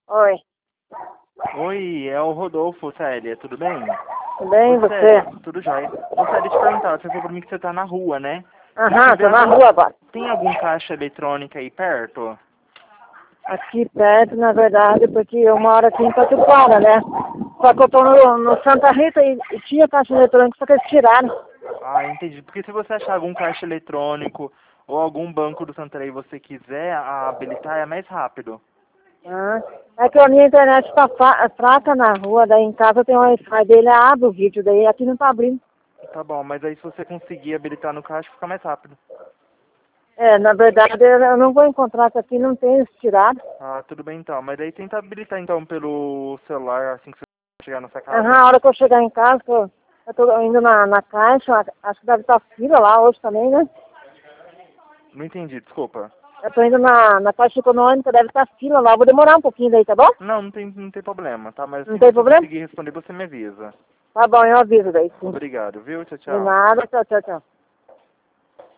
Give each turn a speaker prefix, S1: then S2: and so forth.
S1: Oi,
S2: Oi, é o Rodolfo, Célia, tudo bem?
S1: tudo bem,
S2: Ô,
S1: você?
S2: Célia, tudo jóia. Ô, Célia, deixa eu te perguntar, você falou pra mim que você tá na rua, né? Deixa eu
S1: Aham,
S2: ver
S1: tô na rua agora.
S2: Tem algum caixa eletrônico aí perto?
S1: Aqui perto, na verdade, porque eu moro aqui em Tatuquara, né? Só que eu tô no Santa Rita e tinha caixa eletrônica, só que eles tiraram.
S2: Ah, entendi. Porque se você achar algum caixa eletrônico ou algum banco do Santarém e você quiser habilitar, é mais rápido.
S1: Ah, é que a minha internet tá fraca na rua, daí em casa tem um Wi-Fi dele, abre o vídeo, daí aqui não tá abrindo.
S2: Tá bom, mas aí se você conseguir habilitar no caixa, fica mais rápido.
S1: É, na verdade, eu não vou encontrar, que aqui não tem eles tiraram.
S2: Ah, tudo bem então. Mas daí tenta habilitar então pelo celular assim que você chegar na sua
S1: Aham,
S2: casa.
S1: a hora que eu chegar em casa, que eu tô indo na caixa, acho que deve estar fila lá hoje também, né?
S2: Não entendi, desculpa.
S1: Eu tô indo na Caixa Econômica, deve estar fila lá. Eu vou demorar um pouquinho daí, tá bom?
S2: Não, não tem problema, tá? Mas
S1: Não
S2: assim que
S1: tem
S2: você
S1: problema?
S2: conseguir responder, você me avisa.
S1: Tá bom, eu aviso daí, sim.
S2: Obrigado, viu? Tchau,
S1: De
S2: tchau.
S1: nada, tchau, tchau, tchau.